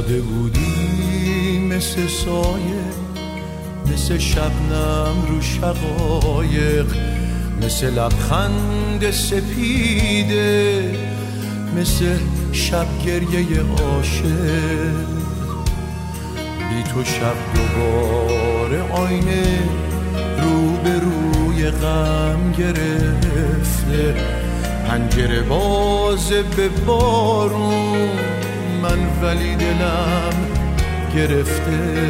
ساده بودی مثل سایه، مثل شبنم رو شقایق، مثل لبخند سپیده، مثل شب گریه عاشق. بی تو شب دوباره آینه رو به روی غم گرفته، پنجره بازه به بارون من ولی دلم گرفته.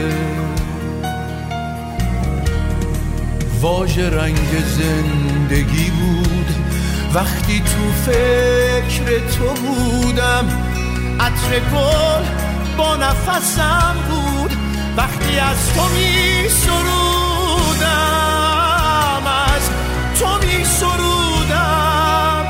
واژه رنگ زندگی بود وقتی تو فکر تو بودم، عطر گل با نفسم بود وقتی از تو می سرودم، از تو می سرودم.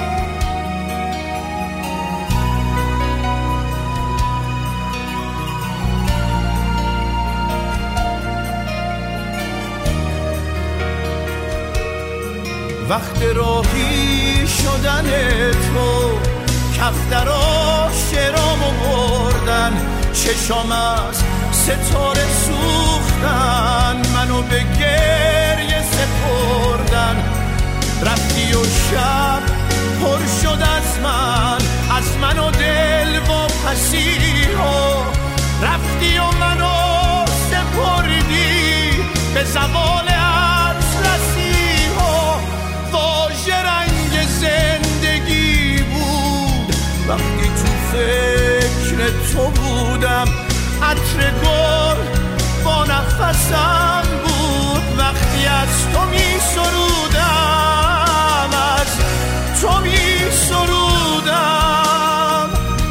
وقت راهی شدن تو کفترا شرامو بردن، چشام از ستاره سوختن، منو به گریه سپردن. رفتی و شب پر شد از من و دل و پسیها، رفتی و منو سپردی به زوال اطلسیها. واژه رنگ زندگی بود وقتی تو فکر تو بودم، عطر گل با نفسم بود وقتی از تو می سرودم، از تو می سرودم.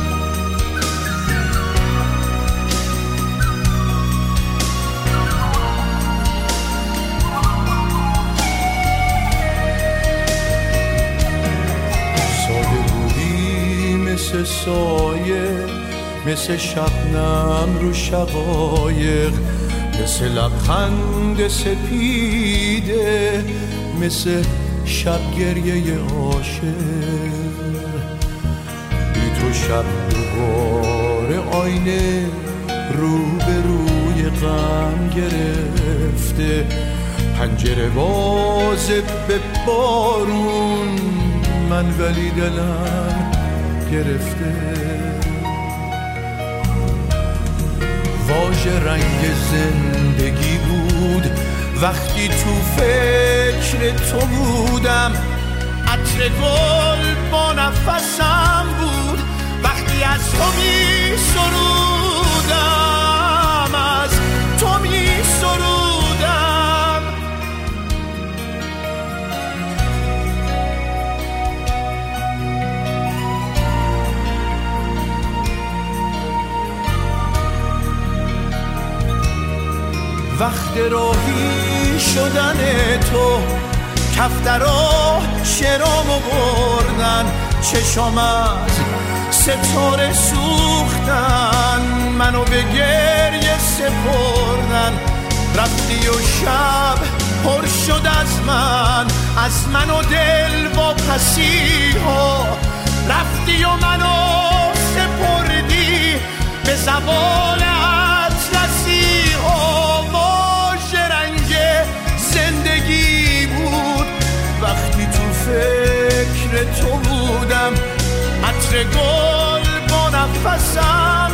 ساده بودی مثل سایه، مثل شبنم رو شقایق، مثل لبخند سپیده، مثل شب گریه عاشق. بی تو شب دوباره آینه رو به روی غم گرفته، پنجره بازه به بارون من ولی دلم گرفته. واژه رنگ زندگی بود وقتی تو فکر تو بودم، عطر گل با نفسم بود وقتی از تو می سرودم، از تو می سرودم. وقت راهی شدن تو کفترا شرامو بردن، چشام از ستاره سوختن، منو به گریه سپردن. رفتی و شب پر شد از من و دل و پسیها، رفتی و منو سپردی به زوال اطلسیها. واژه رنگ زندگی بود وقتی تو فکر تو بودم، عطر گل با نفسم